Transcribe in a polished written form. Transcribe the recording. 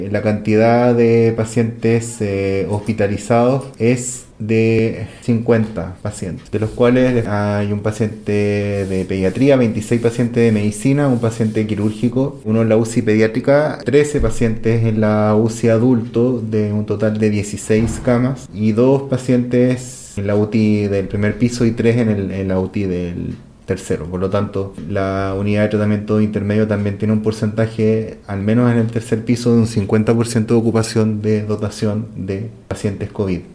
La cantidad de pacientes hospitalizados es de 50 pacientes, de los cuales hay un paciente de pediatría, 26 pacientes de medicina, un paciente quirúrgico, uno en la UCI pediátrica, 13 pacientes en la UCI adulto, de un total de 16 camas, y 2 pacientes en la UTI del primer piso y 3 en la UTI del tercero. Por lo tanto, la unidad de tratamiento intermedio también tiene un porcentaje, al menos en el tercer piso, de un 50% de ocupación de dotación de pacientes COVID.